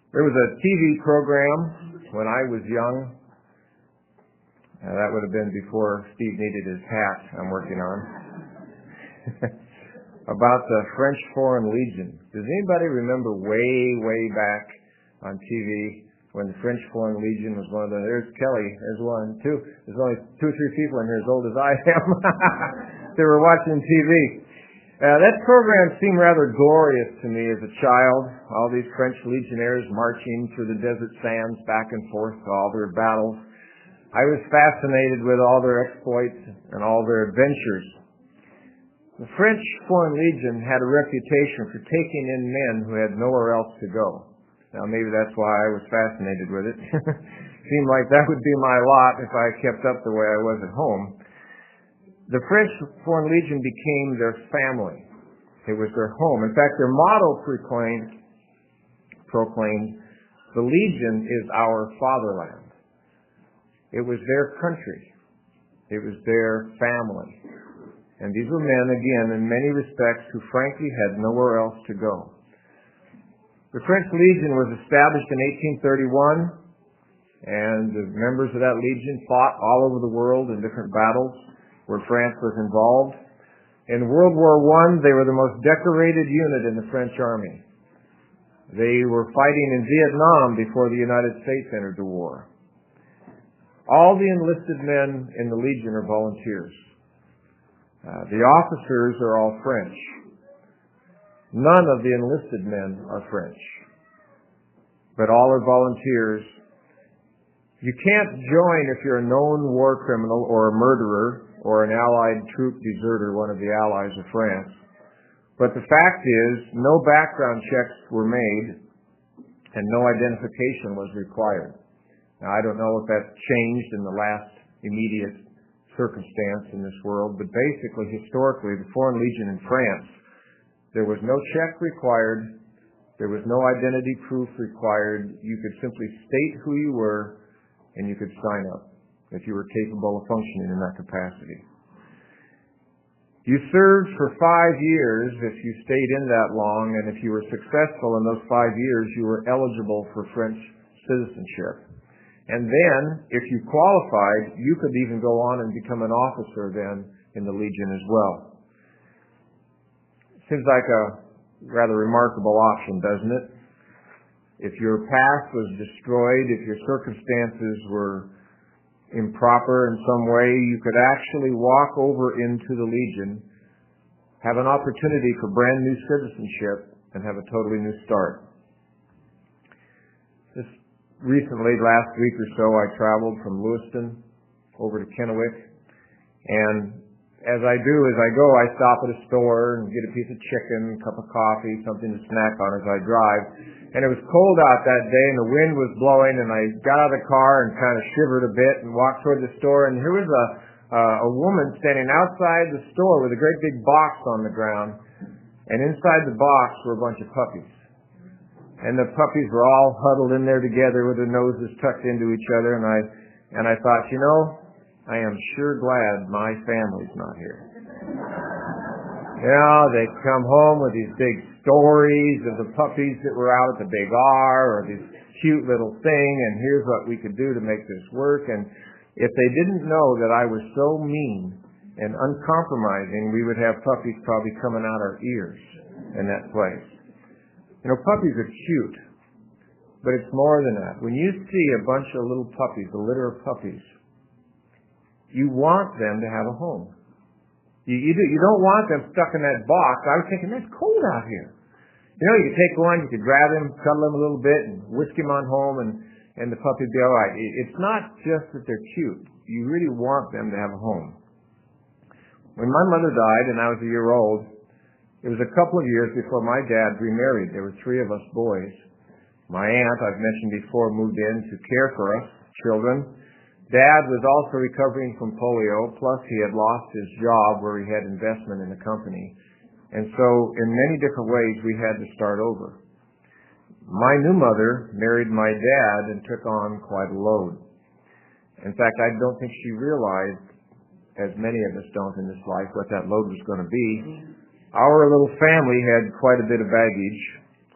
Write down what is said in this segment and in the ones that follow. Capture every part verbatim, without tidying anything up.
There was a T V program when I was young. Uh, that would have been before Steve needed his hat I'm working on. About the French Foreign Legion. Does anybody remember way, way back on T V when the French Foreign Legion was one of the, there's Kelly, there's one, two, there's only two or three people in here as old as I am. They were watching T V. Uh, that program seemed rather glorious to me as a child. All these French legionnaires marching through the desert sands back and forth to all their battles. I was fascinated with all their exploits and all their adventures. The French Foreign Legion had a reputation for taking in men who had nowhere else to go. Now maybe that's why I was fascinated with it. Seemed like that would be my lot if I kept up the way I was at home. The French Foreign Legion became their family. It was their home. In fact, their motto proclaimed, proclaimed, the Legion is our fatherland. It was their country. It was their family. And these were men, again, in many respects, who frankly had nowhere else to go. The French Legion was established in eighteen thirty-one, and the members of that legion fought all over the world in different battles where France was involved. In World War One, they were the most decorated unit in the French army. They were fighting in Vietnam before the United States entered the war. All the enlisted men in the Legion are volunteers. Uh, the officers are all French. None of the enlisted men are French, but all are volunteers. You can't join if you're a known war criminal or a murderer or an Allied troop deserter, one of the allies of France. But the fact is, no background checks were made and no identification was required. Now, I don't know if that's changed in the last immediate circumstance in this world, but basically, historically, the Foreign Legion in France, there was no check required. There was no identity proof required. You could simply state who you were, and you could sign up if you were capable of functioning in that capacity. You served for five years if you stayed in that long, and if you were successful in those five years, you were eligible for French citizenship. And then, if you qualified, you could even go on and become an officer then in the Legion as well. Seems like a rather remarkable option, doesn't it? If your past was destroyed, if your circumstances were improper in some way, you could actually walk over into the Legion, have an opportunity for brand new citizenship, and have a totally new start. Just recently, last week or so, I traveled from Lewiston over to Kennewick, and as I do, as I go, I stop at a store and get a piece of chicken, a cup of coffee, something to snack on as I drive. And it was cold out that day, and the wind was blowing, and I got out of the car and kind of shivered a bit and walked toward the store, and here was a uh, a woman standing outside the store with a great big box on the ground, and inside the box were a bunch of puppies. And the puppies were all huddled in there together with their noses tucked into each other, and I and I thought, you know, I am sure glad my family's not here. You know, they come home with these big stories of the puppies that were out at the Big R, or this cute little thing, and here's what we could do to make this work. And if they didn't know that I was so mean and uncompromising, we would have puppies probably coming out our ears in that place. You know, puppies are cute, but it's more than that. When you see a bunch of little puppies, a litter of puppies, you want them to have a home. You, you, do, you don't want them stuck in that box. I was thinking, that's cold out here. You know, you could take one, you could grab him, cuddle him a little bit, and whisk him on home, and, and the puppy would be all right. It, it's not just that they're cute. You really want them to have a home. When my mother died, and I was a year old, it was a couple of years before my dad remarried. There were three of us boys. My aunt, I've mentioned before, moved in to care for us, children. Dad was also recovering from polio, plus he had lost his job where he had investment in the company. And so in many different ways, we had to start over. My new mother married my dad and took on quite a load. In fact, I don't think she realized, as many of us don't in this life, what that load was going to be. Our little family had quite a bit of baggage.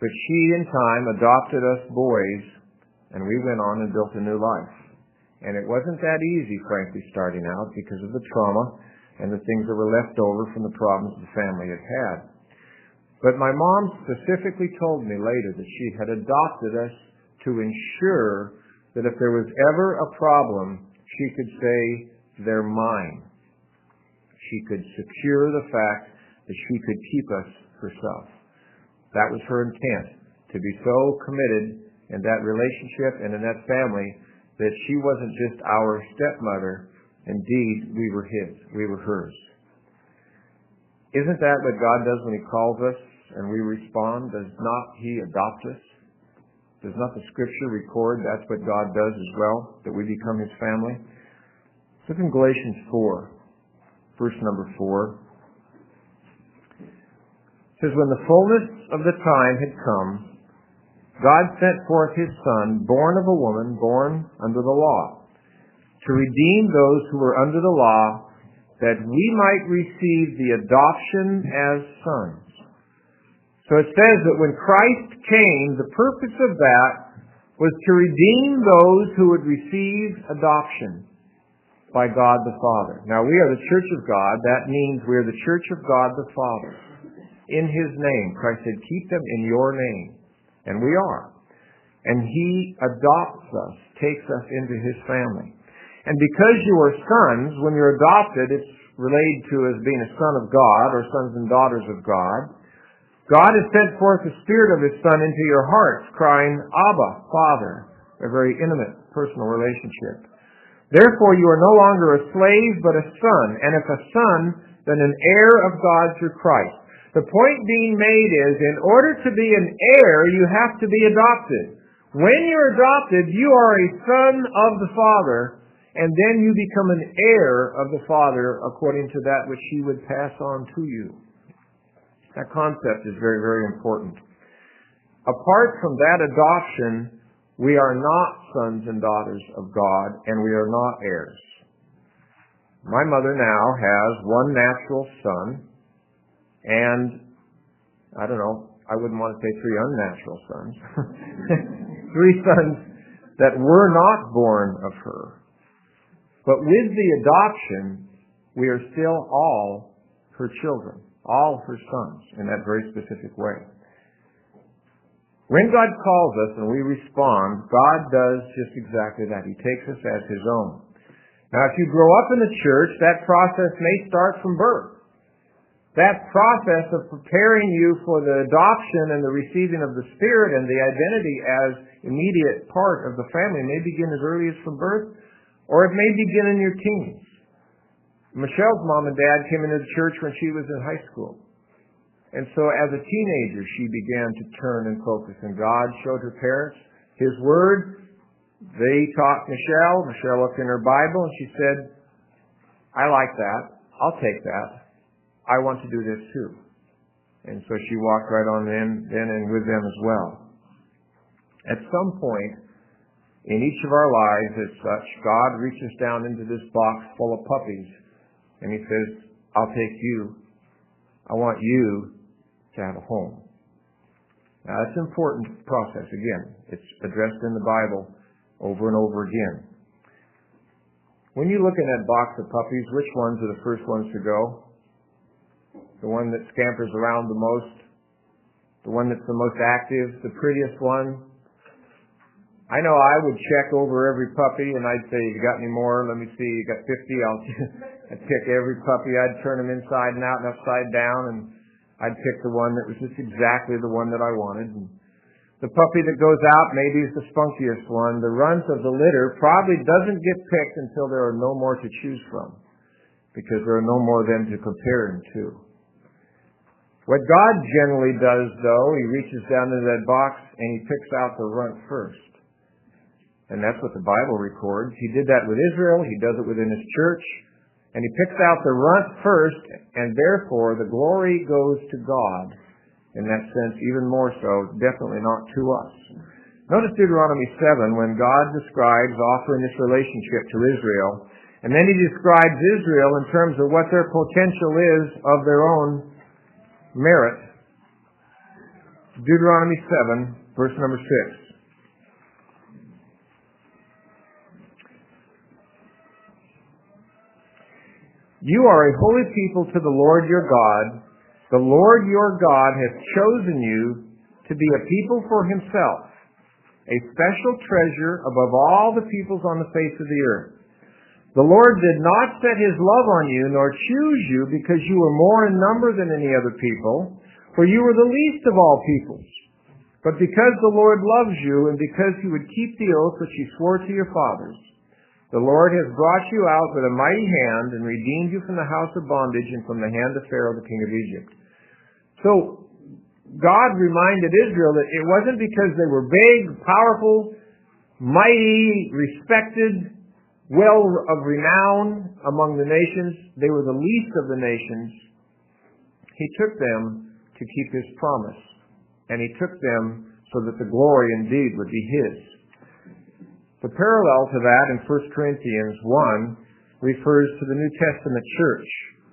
But she, in time, adopted us boys, and we went on and built a new life. And it wasn't that easy, frankly, starting out because of the trauma and the things that were left over from the problems the family had had. But my mom specifically told me later that she had adopted us to ensure that if there was ever a problem, she could say, they're mine. She could secure the fact that she could keep us herself. That was her intent, to be so committed in that relationship and in that family that she wasn't just our stepmother. Indeed, we were his. We were hers. Isn't that what God does when He calls us and we respond? Does not He adopt us? Does not the Scripture record that's what God does as well, that we become His family? Look in Galatians four, verse number four. It says, when the fullness of the time had come, God sent forth His Son, born of a woman, born under the law, to redeem those who were under the law, that we might receive the adoption as sons. So it says that when Christ came, the purpose of that was to redeem those who would receive adoption by God the Father. Now, we are the Church of God. That means we are the Church of God the Father. In His name. Christ said, keep them in your name. And we are. And He adopts us, takes us into His family. And because you are sons, when you're adopted, it's related to as being a son of God or sons and daughters of God. God has sent forth the Spirit of His Son into your hearts, crying, Abba, Father. A very intimate, personal relationship. Therefore, you are no longer a slave, but a son. And if a son, then an heir of God through Christ. The point being made is, in order to be an heir, you have to be adopted. When you're adopted, you are a son of the Father, and then you become an heir of the Father according to that which He would pass on to you. That concept is very, very important. Apart from that adoption, we are not sons and daughters of God, and we are not heirs. My mother now has one natural son, and, I don't know, I wouldn't want to say three unnatural sons. Three sons that were not born of her. But with the adoption, we are still all her children, all her sons, in that very specific way. When God calls us and we respond, God does just exactly that. He takes us as His own. Now, if you grow up in the church, that process may start from birth. That process of preparing you for the adoption and the receiving of the Spirit and the identity as immediate part of the family may begin as early as from birth, or it may begin in your teens. Michelle's mom and dad came into the church when she was in high school. And so as a teenager, she began to turn and focus. And God showed her parents His Word. They taught Michelle. Michelle looked in her Bible and she said, I like that. I'll take that. I want to do this too. And so she walked right on in, then and with them as well. At some point in each of our lives as such, God reaches down into this box full of puppies and He says, I'll take you. I want you to have a home. Now that's an important process. Again, it's addressed in the Bible over and over again. When you look in that box of puppies, which ones are the first ones to go? The one that scampers around the most? The one that's the most active? The prettiest one? I know I would check over every puppy and I'd say, you got any more? Let me see. You got fifty? I'll I'd pick every puppy. I'd turn them inside and out and upside down, and I'd pick the one that was just exactly the one that I wanted. And the puppy that goes out maybe is the spunkiest one. The runt of the litter probably doesn't get picked until there are no more to choose from, because there are no more of them to compare him to. What God generally does, though, He reaches down into that box and He picks out the runt first. And that's what the Bible records. He did that with Israel. He does it within His church. And He picks out the runt first, and therefore the glory goes to God. In that sense, even more so, definitely not to us. Notice Deuteronomy seven, when God describes offering this relationship to Israel, and then He describes Israel in terms of what their potential is of their own merit. Deuteronomy seven, verse number six. You are a holy people to the Lord your God. The Lord your God hath chosen you to be a people for himself, a special treasure above all the peoples on the face of the earth. The Lord did not set his love on you, nor choose you, because you were more in number than any other people, for you were the least of all peoples. But because the Lord loves you, and because you would keep the oath which he swore to your fathers, the Lord has brought you out with a mighty hand and redeemed you from the house of bondage and from the hand of Pharaoh the king of Egypt. So, God reminded Israel that it wasn't because they were big, powerful, mighty, respected, well of renown among the nations. They were the least of the nations. He took them to keep his promise. And he took them so that the glory indeed would be his. The parallel to that in First Corinthians one refers to the New Testament church.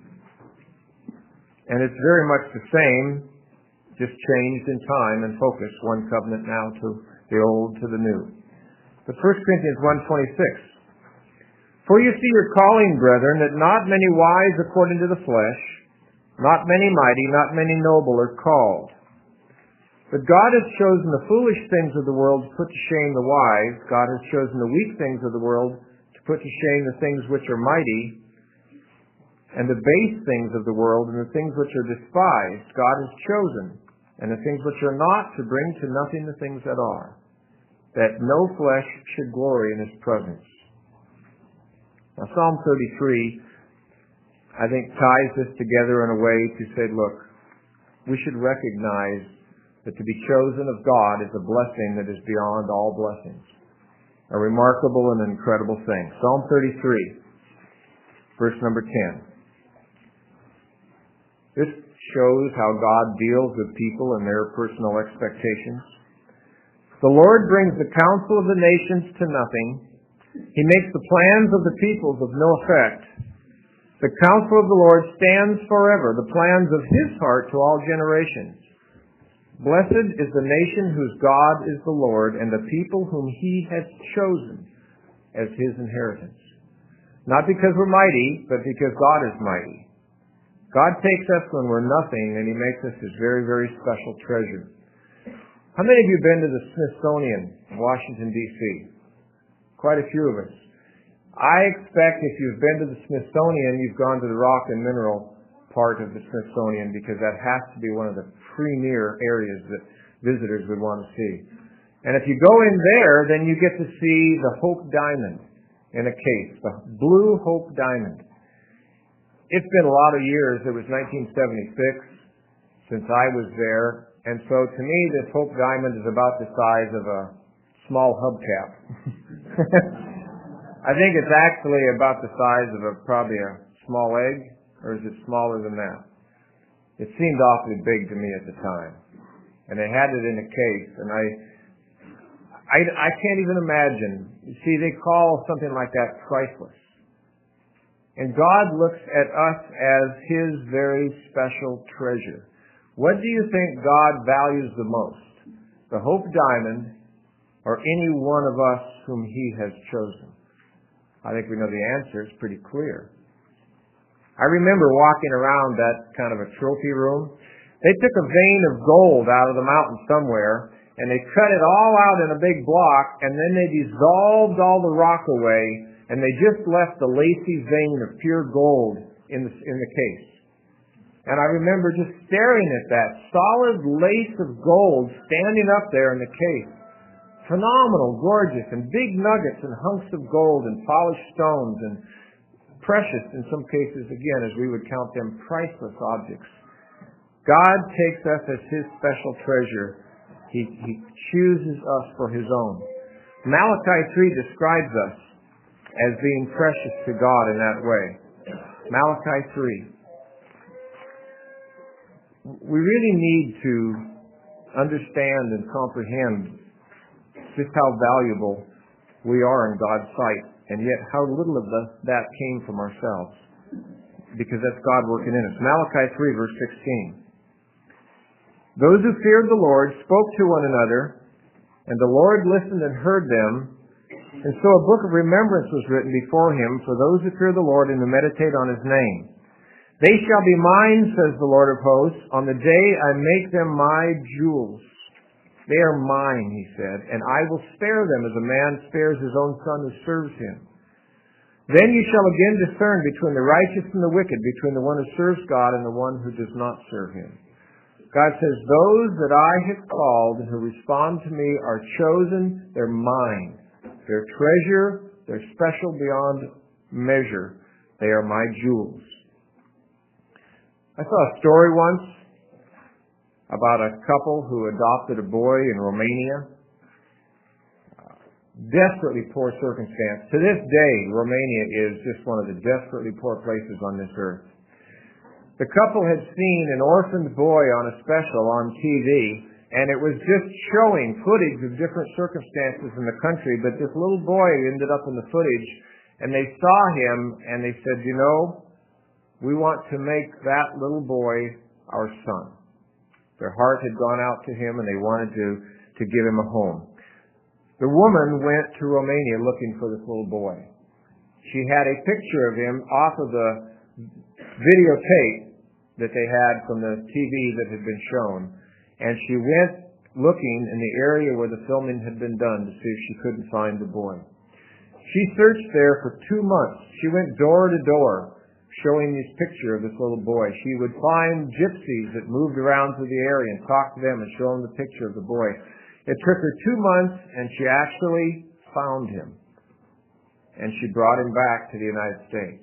And it's very much the same, just changed in time and focus, one covenant now to the old to the new. But First Corinthians one twenty-six. For you see your calling, brethren, that not many wise according to the flesh, not many mighty, not many noble are called. But God has chosen the foolish things of the world to put to shame the wise. God has chosen the weak things of the world to put to shame the things which are mighty, and the base things of the world and the things which are despised. God has chosen, and the things which are not, to bring to nothing the things that are, that no flesh should glory in his presence. Now Psalm thirty-three, I think, ties this together in a way to say, look, we should recognize that to be chosen of God is a blessing that is beyond all blessings. A remarkable and incredible thing. Psalm thirty-three, verse number ten. This shows how God deals with people and their personal expectations. The Lord brings the counsel of the nations to nothing. He makes the plans of the peoples of no effect. The counsel of the Lord stands forever, the plans of his heart to all generations. Blessed is the nation whose God is the Lord, and the people whom he has chosen as his inheritance. Not because we're mighty, but because God is mighty. God takes us when we're nothing, and he makes us his very, very special treasure. How many of you have been to the Smithsonian in Washington, D C? Quite a few of us. I expect if you've been to the Smithsonian, you've gone to the rock and mineral part of the Smithsonian, because that has to be one of the premier areas that visitors would want to see. And if you go in there, then you get to see the Hope Diamond in a case, the Blue Hope Diamond. It's been a lot of years. It was nineteen seventy-six since I was there, and so to me this Hope Diamond is about the size of a small hubcap. I think it's actually about the size of a probably a small egg, or is it smaller than that? It seemed awfully big to me at the time. And they had it in a case, and I, I, I can't even imagine. You see, they call something like that priceless. And God looks at us as his very special treasure. What do you think God values the most? The Hope Diamond, or any one of us whom he has chosen? I think we know the answer. It's pretty clear. I remember walking around that kind of a trophy room. They took a vein of gold out of the mountain somewhere, and they cut it all out in a big block, and then they dissolved all the rock away, and they just left the lacy vein of pure gold in the, in the case. And I remember just staring at that solid lace of gold standing up there in the case. Phenomenal, gorgeous, and big nuggets and hunks of gold and polished stones and precious in some cases, again, as we would count them, priceless objects. God takes us as his special treasure. He, he chooses us for his own. Malachi three describes us as being precious to God in that way. Malachi three. We really need to understand and comprehend just how valuable we are in God's sight. And yet how little of the, that came from ourselves. Because that's God working in us. Malachi three, verse sixteen. Those who feared the Lord spoke to one another, and the Lord listened and heard them. And so a book of remembrance was written before him for those who fear the Lord and who meditate on his name. They shall be mine, says the Lord of hosts, on the day I make them my jewels. They are mine, he said, and I will spare them as a man spares his own son who serves him. Then you shall again discern between the righteous and the wicked, between the one who serves God and the one who does not serve him. God says, those that I have called and who respond to me are chosen, they're mine. They're treasure, they're special beyond measure. They are my jewels. I saw a story once about a couple who adopted a boy in Romania. Desperately poor circumstance. To this day, Romania is just one of the desperately poor places on this earth. The couple had seen an orphaned boy on a special on T V, and it was just showing footage of different circumstances in the country, but this little boy ended up in the footage, and they saw him, and they said, you know, we want to make that little boy our son. Their heart had gone out to him, and they wanted to, to give him a home. The woman went to Romania looking for this little boy. She had a picture of him off of the videotape that they had from the T V that had been shown, and she went looking in the area where the filming had been done to see if she couldn't find the boy. She searched there for two months. She went door to door showing this picture of this little boy. She would find gypsies that moved around through the area and talk to them and show them the picture of the boy. It took her two months, and she actually found him. And she brought him back to the United States.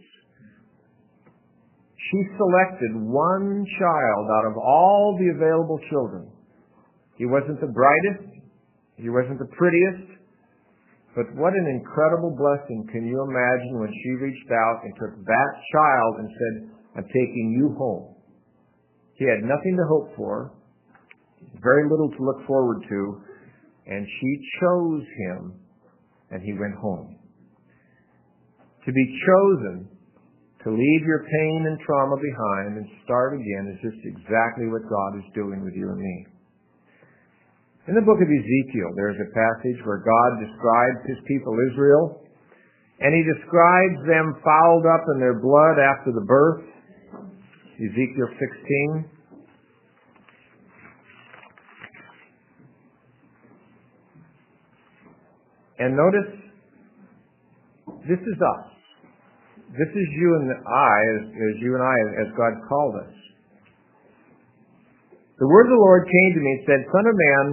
She selected one child out of all the available children. He wasn't the brightest. He wasn't the prettiest. But what an incredible blessing can you imagine when she reached out and took that child and said, I'm taking you home. He had nothing to hope for, very little to look forward to, and she chose him, and he went home. To be chosen to leave your pain and trauma behind and start again is just exactly what God is doing with you and me. In the book of Ezekiel, there's a passage where God describes his people Israel, and he describes them fouled up in their blood after the birth. Ezekiel sixteen. And notice, this is us. This is you and I, as, as you and I, as God called us. The word of the Lord came to me and said, Son of man,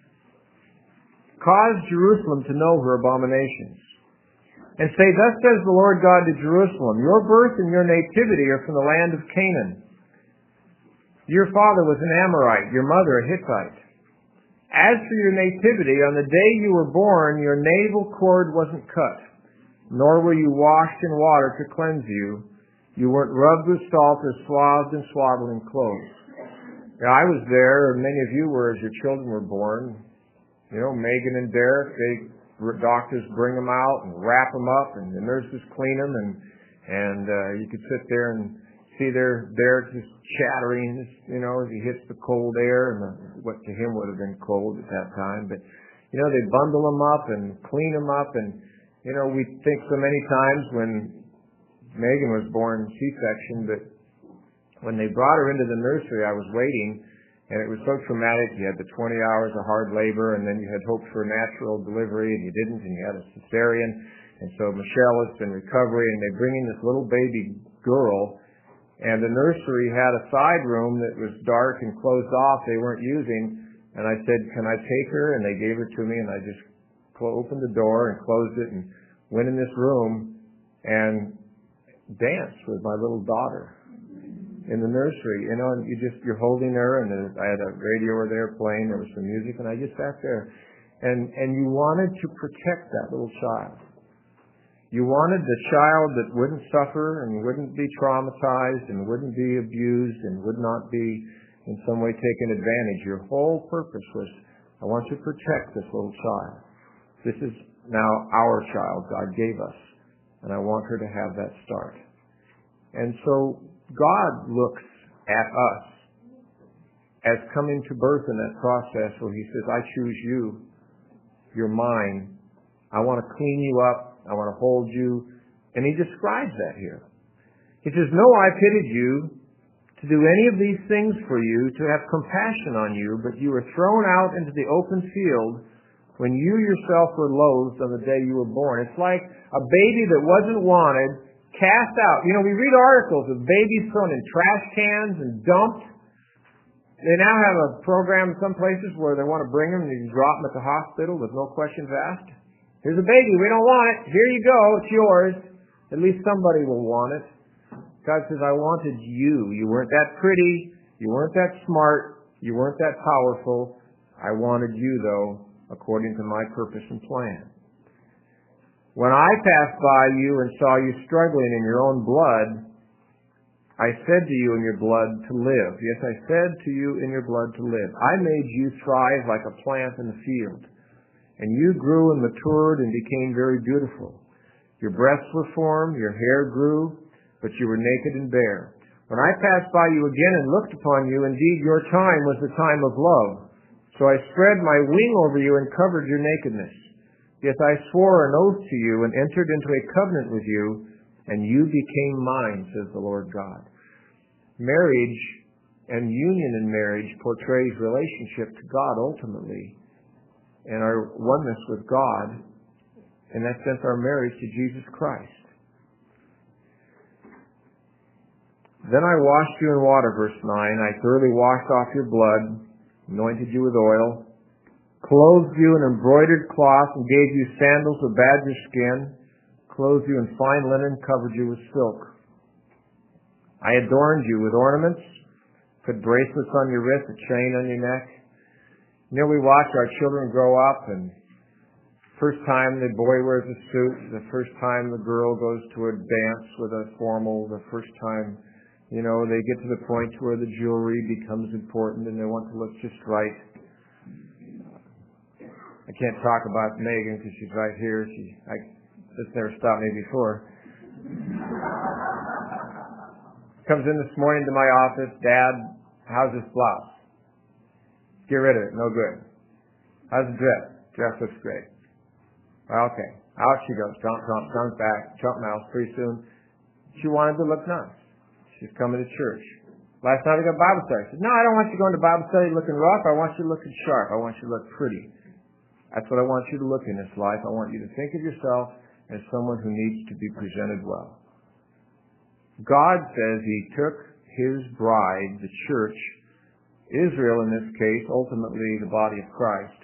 cause Jerusalem to know her abominations. And say, thus says the Lord God to Jerusalem, your birth and your nativity are from the land of Canaan. Your father was an Amorite, your mother a Hittite. As for your nativity, on the day you were born, your navel cord wasn't cut, nor were you washed in water to cleanse you. You weren't rubbed with salt or swathed in swaddling clothes. Now, I was there, and many of you were as your children were born. You know, Megan and Derek, they doctors bring them out and wrap them up, and the nurses clean them, and and uh, you could sit there and see their Derek just chattering, you know, as he hits the cold air, and the, what to him would have been cold at that time. But you know, they bundle them up and clean them up, and you know, we think so many times when Megan was born C-section, but when they brought her into the nursery, I was waiting. And it was so traumatic. You had the twenty hours of hard labor, and then you had hoped for a natural delivery, and you didn't, and you had a cesarean. And so Michelle is in recovery, and they bring in this little baby girl, and the nursery had a side room that was dark and closed off. They weren't using. And I said, can I take her? And they gave her to me, and I just opened the door and closed it and went in this room and danced with my little daughter in the nursery, you know, and you just, you're holding her, and I had a radio over there playing, there was some music, and I just sat there. And, and you wanted to protect that little child. You wanted the child that wouldn't suffer and wouldn't be traumatized and wouldn't be abused and would not be in some way taken advantage. Your whole purpose was, I want to protect this little child. This is now our child God gave us, and I want her to have that start. And so God looks at us as coming to birth in that process where he says, I choose you. You're mine. I want to clean you up. I want to hold you. And he describes that here. He says, no, I pitied you to do any of these things for you, to have compassion on you, but you were thrown out into the open field when you yourself were loathed on the day you were born. It's like a baby that wasn't wanted, cast out. You know, we read articles of babies thrown in trash cans and dumped. They now have a program in some places where they want to bring them and you can drop them at the hospital with no questions asked. Here's a baby. We don't want it. Here you go. It's yours. At least somebody will want it. God says, I wanted you. You weren't that pretty. You weren't that smart. You weren't that powerful. I wanted you, though, according to my purpose and plan. When I passed by you and saw you struggling in your own blood, I said to you in your blood to live. Yes, I said to you in your blood to live. I made you thrive like a plant in the field. And you grew and matured and became very beautiful. Your breasts were formed, your hair grew, but you were naked and bare. When I passed by you again and looked upon you, indeed your time was the time of love. So I spread my wing over you and covered your nakedness. Yes, I swore an oath to you and entered into a covenant with you, and you became mine, says the Lord God. Marriage and union in marriage portrays relationship to God ultimately, and our oneness with God, in that sense our marriage to Jesus Christ. Then I washed you in water, verse nine. I thoroughly washed off your blood, anointed you with oil, clothed you in embroidered cloth, and gave you sandals of badger skin, clothed you in fine linen, covered you with silk. I adorned you with ornaments, put bracelets on your wrist, a chain on your neck. You know, we watch our children grow up, and first time the boy wears a suit, the first time the girl goes to a dance with a formal, the first time, you know, they get to the point where the jewelry becomes important and they want to look just right. I can't talk about Megan because she's right here. She, I, this never stopped me before. Comes in this morning to my office, Dad, how's this blouse? Get rid of it, no good. How's the dress? Dress looks great. Well, okay. Out she goes, trump, trump, comes back, trump mouth, pretty soon. She wanted to look nice. She's coming to church. Last night I got Bible study. I said, no, I don't want you going to Bible study looking rough. I want you looking sharp. I want you to look pretty. That's what I want you to look in this life. I want you to think of yourself as someone who needs to be presented well. God says he took his bride, the church, Israel in this case, ultimately the body of Christ.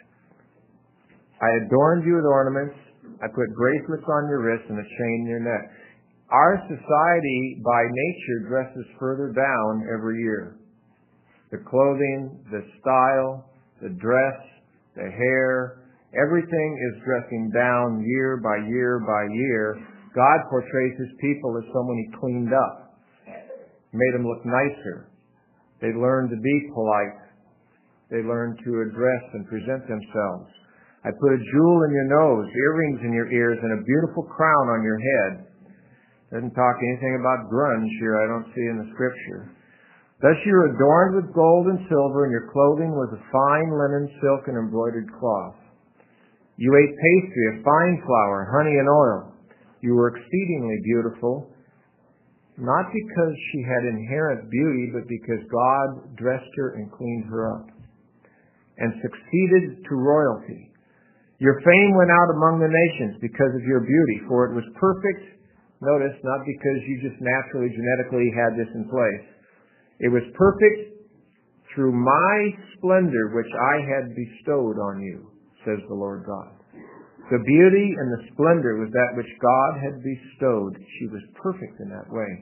I adorned you with ornaments. I put bracelets on your wrists and a chain in your neck. Our society, by nature, dresses further down every year. The clothing, the style, the dress, the hair, everything is dressing down year by year by year. God portrays his people as someone he cleaned up, made them look nicer. They learned to be polite. They learned to address and present themselves. I put a jewel in your nose, earrings in your ears, and a beautiful crown on your head. Doesn't talk anything about grunge here, I don't see in the scripture. Thus you were adorned with gold and silver, and your clothing was of fine linen, silk, and embroidered cloth. You ate pastry of fine flour, honey, and oil. You were exceedingly beautiful, not because she had inherent beauty, but because God dressed her and cleaned her up, and succeeded to royalty. Your fame went out among the nations because of your beauty, for it was perfect. Notice, not because you just naturally, genetically had this in place. It was perfect through my splendor which I had bestowed on you, says the Lord God. The beauty and the splendor was that which God had bestowed. She was perfect in that way.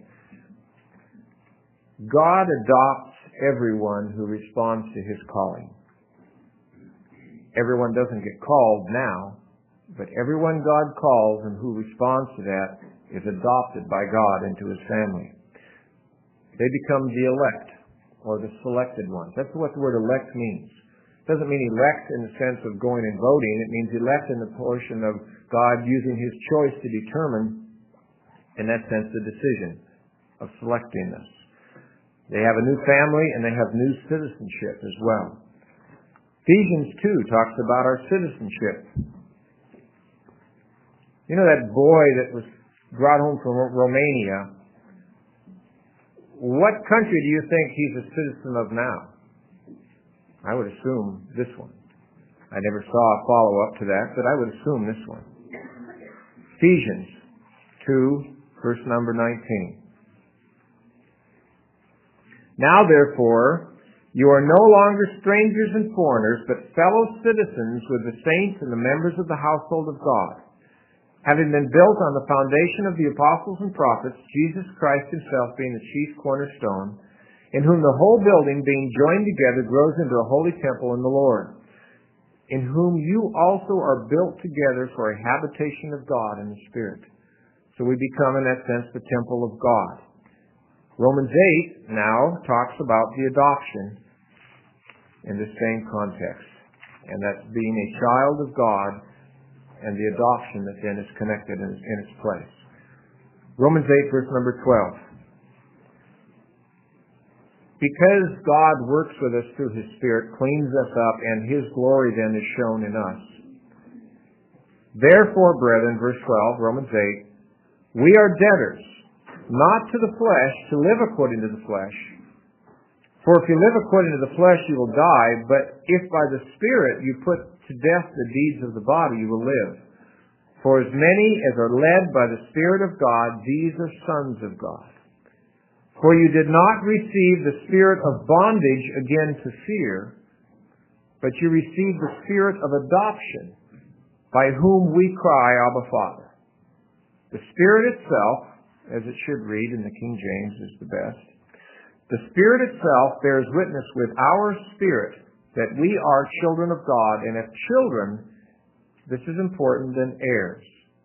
God adopts everyone who responds to his calling. Everyone doesn't get called now, but everyone God calls and who responds to that is adopted by God into his family. They become the elect, or the selected ones. That's what the word elect means. It doesn't mean elect in the sense of going and voting. It means elect in the portion of God using his choice to determine, in that sense, the decision of selecting us. They have a new family and they have new citizenship as well. Ephesians two talks about our citizenship. You know that boy that was brought home from Romania? What country do you think he's a citizen of now? I would assume this one. I never saw a follow-up to that, but I would assume this one. Ephesians two, verse number nineteen. Now, therefore, you are no longer strangers and foreigners, but fellow citizens with the saints and the members of the household of God, having been built on the foundation of the apostles and prophets, Jesus Christ himself being the chief cornerstone, in whom the whole building, being joined together, grows into a holy temple in the Lord, in whom you also are built together for a habitation of God in the Spirit. So we become, in that sense, the temple of God. Romans eight now talks about the adoption in the same context, and that's being a child of God and the adoption that then is connected in, in its place. Romans eight, verse number twelve. Because God works with us through His Spirit, cleans us up, and His glory then is shown in us. Therefore, brethren, verse twelve, Romans eight, we are debtors, not to the flesh, to live according to the flesh. For if you live according to the flesh, you will die, but if by the Spirit you put to death the deeds of the body, you will live. For as many as are led by the Spirit of God, these are sons of God. For you did not receive the spirit of bondage again to fear, but you received the spirit of adoption, by whom we cry, Abba, Father. The Spirit itself, as it should read in the King James, is the best. The Spirit itself bears witness with our spirit that we are children of God, and if children, this is important, then heirs.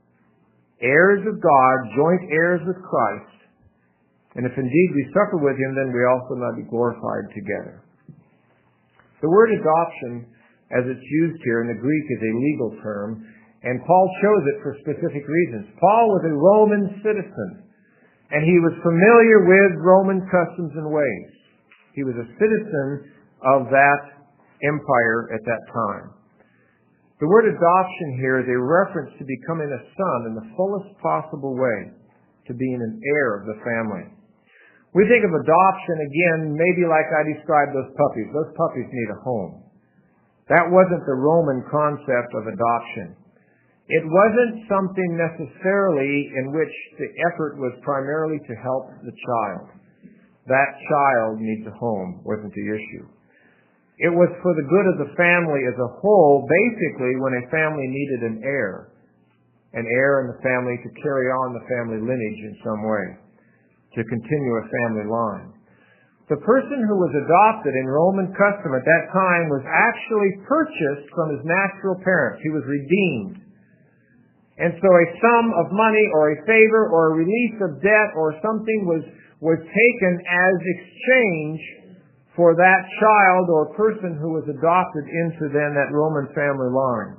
Heirs of God, joint heirs with Christ. And if indeed we suffer with Him, then we also might be glorified together. The word adoption, as it's used here in the Greek, is a legal term, and Paul chose it for specific reasons. Paul was a Roman citizen, and he was familiar with Roman customs and ways. He was a citizen of that empire at that time. The word adoption here is a reference to becoming a son in the fullest possible way, to being an heir of the family. We think of adoption, again, maybe like I described those puppies. Those puppies need a home. That wasn't the Roman concept of adoption. It wasn't something necessarily in which the effort was primarily to help the child. That child needs a home, wasn't the issue. It was for the good of the family as a whole, basically when a family needed an heir. An heir in the family to carry on the family lineage in some way, to continue a family line. The person who was adopted in Roman custom at that time was actually purchased from his natural parents. He was redeemed. And so a sum of money or a favor or a release of debt or something was, was taken as exchange for that child or person who was adopted into then that Roman family line.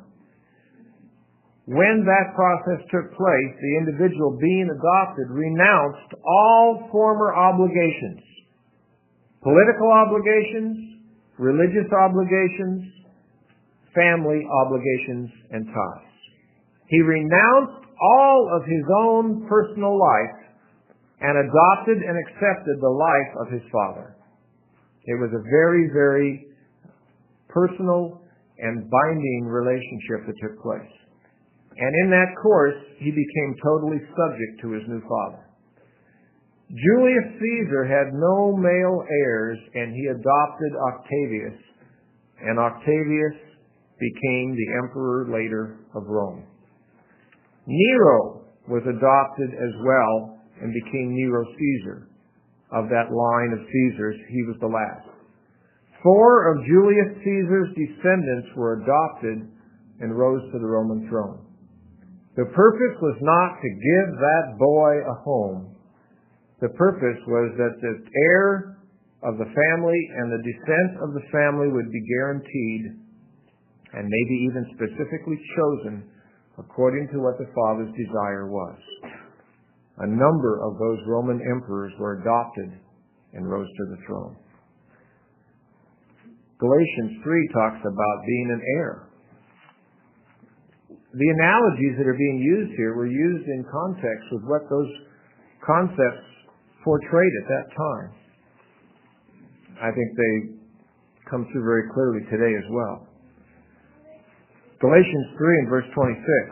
When that process took place, the individual being adopted renounced all former obligations, political obligations, religious obligations, family obligations, and ties. He renounced all of his own personal life and adopted and accepted the life of his father. It was a very, very personal and binding relationship that took place. And in that course, he became totally subject to his new father. Julius Caesar had no male heirs, and he adopted Octavius, and Octavius became the emperor later of Rome. Nero was adopted as well and became Nero Caesar. Of that line of Caesars, he was the last. Four of Julius Caesar's descendants were adopted and rose to the Roman throne. The purpose was not to give that boy a home. The purpose was that the heir of the family and the descent of the family would be guaranteed and maybe even specifically chosen according to what the father's desire was. A number of those Roman emperors were adopted and rose to the throne. Galatians three talks about being an heir. The analogies that are being used here were used in context with what those concepts portrayed at that time. I think they come through very clearly today as well. Galatians three and verse twenty-six.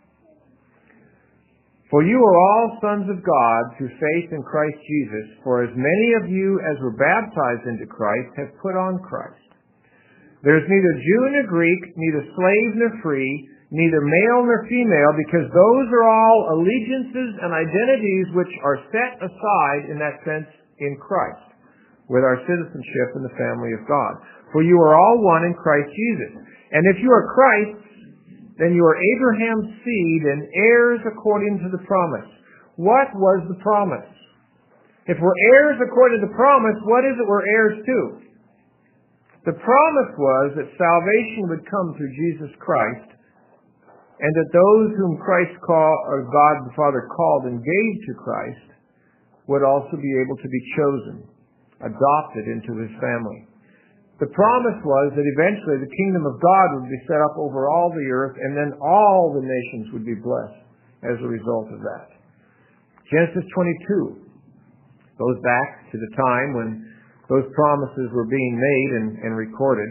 For you are all sons of God through faith in Christ Jesus, for as many of you as were baptized into Christ have put on Christ. There is neither Jew nor Greek, neither slave nor free, neither male nor female, because those are all allegiances and identities which are set aside, in that sense, in Christ, with our citizenship in the family of God. For you are all one in Christ Jesus. And if you are Christ's, then you are Abraham's seed and heirs according to the promise. What was the promise? If we're heirs according to the promise, what is it we're heirs to? The promise was that salvation would come through Jesus Christ, and that those whom Christ called, or God the Father called and gave to Christ, would also be able to be chosen, adopted into His family. The promise was that eventually the kingdom of God would be set up over all the earth, and then all the nations would be blessed as a result of that. Genesis twenty-two goes back to the time when those promises were being made and, and recorded.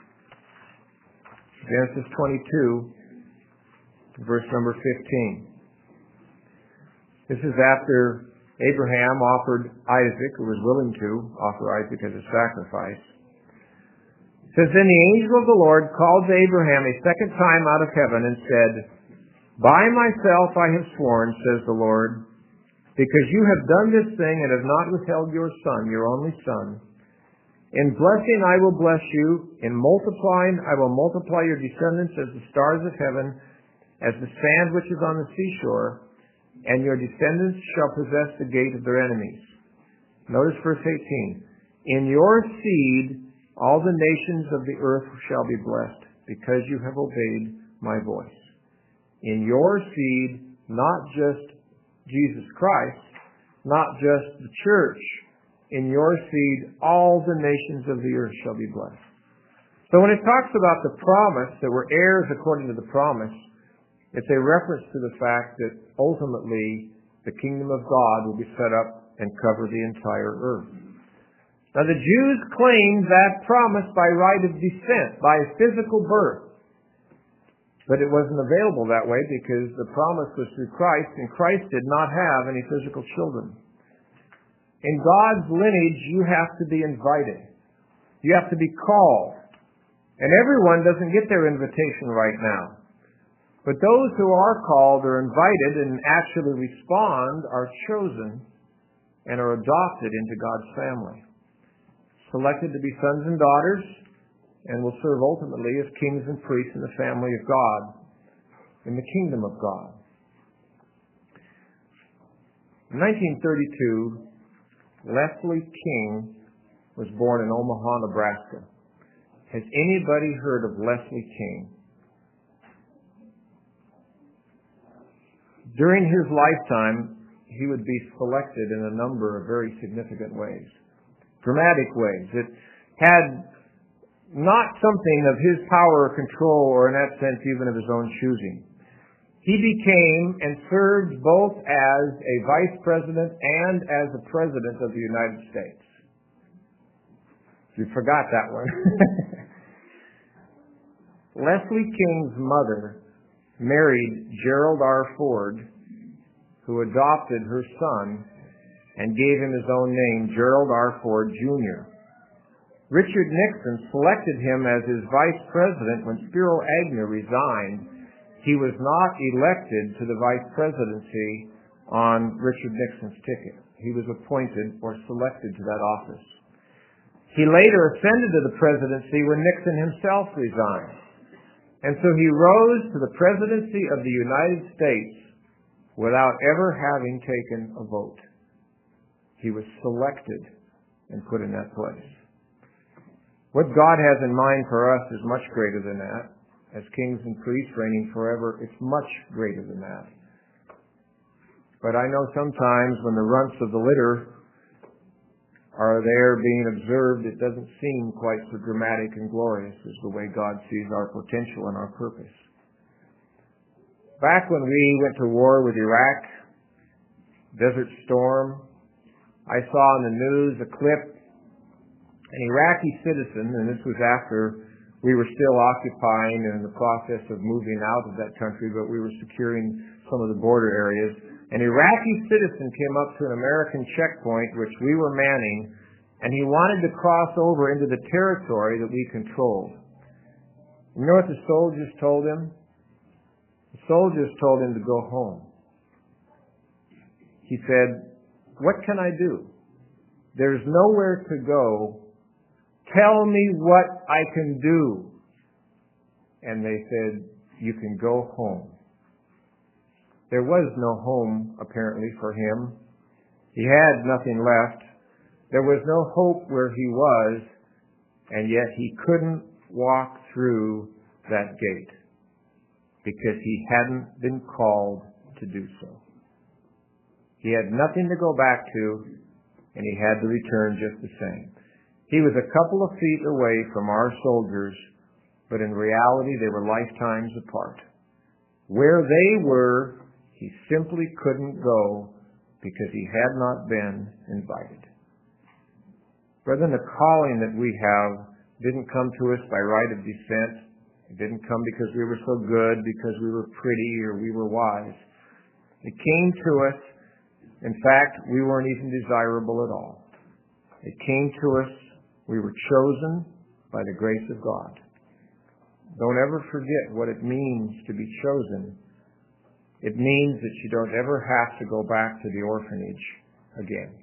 Genesis twenty-two, verse number fifteen. This is after Abraham offered Isaac, or was willing to offer Isaac as a sacrifice. It says, Then the angel of the Lord called to Abraham a second time out of heaven and said, By myself I have sworn, says the Lord, because you have done this thing and have not withheld your son, your only son. In blessing I will bless you, in multiplying I will multiply your descendants as the stars of heaven, as the sand which is on the seashore, and your descendants shall possess the gate of their enemies. Notice verse eighteen. In your seed all the nations of the earth shall be blessed, because you have obeyed my voice. In your seed, not just Jesus Christ, not just the church, in your seed all the nations of the earth shall be blessed. So when it talks about the promise, that we're heirs according to the promise, it's a reference to the fact that ultimately the kingdom of God will be set up and cover the entire earth. Now the Jews claimed that promise by right of descent, by physical birth. But it wasn't available that way because the promise was through Christ, and Christ did not have any physical children. In God's lineage, you have to be invited. You have to be called. And everyone doesn't get their invitation right now. But those who are called are invited and actually respond, are chosen, and are adopted into God's family. Selected to be sons and daughters, and will serve ultimately as kings and priests in the family of God, in the kingdom of God. In nineteen thirty-two, Leslie King was born in Omaha, Nebraska. Has anybody heard of Leslie King? During his lifetime, he would be selected in a number of very significant ways. Dramatic ways. It had not something of his power or control, or in that sense even of his own choosing. He became and served both as a vice president and as a president of the United States. You forgot that one. Leslie King's mother married Gerald R. Ford, who adopted her son and gave him his own name, Gerald R. Ford, Junior Richard Nixon selected him as his vice president when Spiro Agnew resigned. He was not elected to the vice presidency on Richard Nixon's ticket. He was appointed or selected to that office. He later ascended to the presidency when Nixon himself resigned. And so he rose to the presidency of the United States without ever having taken a vote. He was selected and put in that place. What God has in mind for us is much greater than that. As kings and priests reigning forever, it's much greater than that. But I know sometimes when the runts of the litter are there being observed, it doesn't seem quite so dramatic and glorious as the way God sees our potential and our purpose. Back when we went to war with Iraq, Desert Storm, I saw in the news a clip, an Iraqi citizen, and this was after we were still occupying and in the process of moving out of that country, but we were securing some of the border areas. An Iraqi citizen came up to an American checkpoint, which we were manning, and he wanted to cross over into the territory that we controlled. You know what the soldiers told him? The soldiers told him to go home. He said, "What can I do? There's nowhere to go. Tell me what I can do." And they said, "You can go home." There was no home, apparently, for him. He had nothing left. There was no hope where he was, and yet he couldn't walk through that gate because he hadn't been called to do so. He had nothing to go back to, and he had to return just the same. He was a couple of feet away from our soldiers, but in reality they were lifetimes apart. Where they were, he simply couldn't go because he had not been invited. Brethren, the calling that we have didn't come to us by right of descent. It didn't come because we were so good, because we were pretty, or we were wise. It came to us. In fact, we weren't even desirable at all. It came to us. We were chosen by the grace of God. Don't ever forget what it means to be chosen. It means that you don't ever have to go back to the orphanage again.